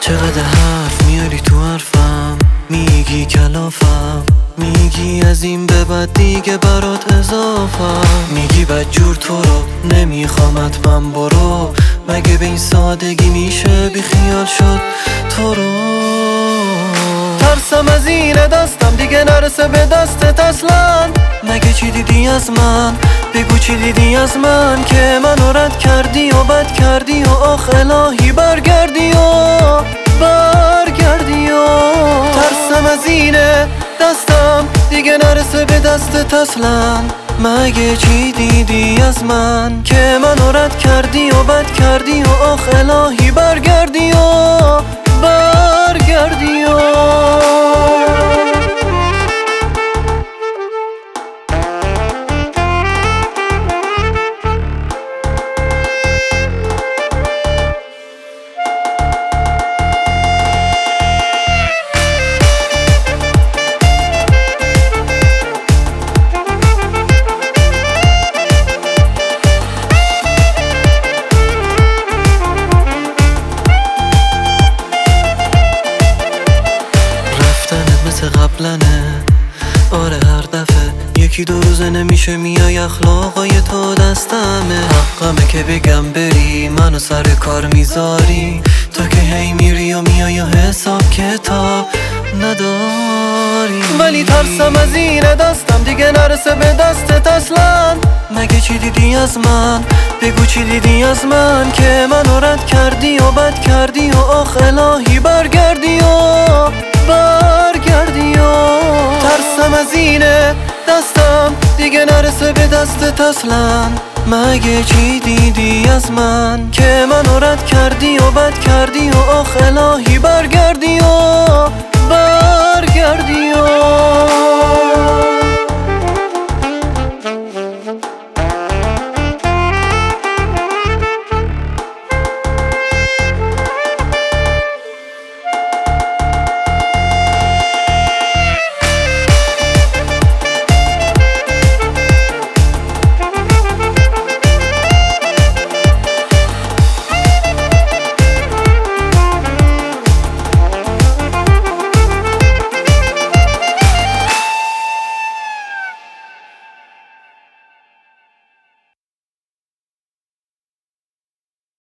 چقدر حرف میاری تو حرفم، میگی کلافم، میگی از این به بعد دیگه برات اضافم، میگی بدجور تو رو نمیخوامت من برو، مگه به این سادگی میشه بی خیال شد تو رو. ترسم از این دستم دیگه نرسه به دستت اصلا، مگه چی دیدی از من؟ بگو چی دیدی از من که منو رد کردی و بد کردی و آخ الهی برگردی و برگردی و ترسم از اینه دستم دیگه نرسه به دستت اصلا، مگه چی دیدی از من که منو رد کردی و بد کردی و آخ الهی برگردی و برگردی و قبلنه. آره هر دفعه یکی دو روزه نمیشه میای اخلاقای تو دستمه، حقمه که بگم بری منو سر کار میذاری، تو که هی میری و میای و حساب کتاب نداری، ولی ترسم از این دستم دیگه نرسه به دستت اصلا، مگه چی دیدی از من؟ بگو چی دیدی از من که منو رد کردی و بد کردی و آخ الهی برگردی و برگردی و ترسم از اینه دستم دیگه نرسه به دستت اصلا، مگه چی دیدی از من که منو رد کردی و بد کردی و آخ الهی برگردی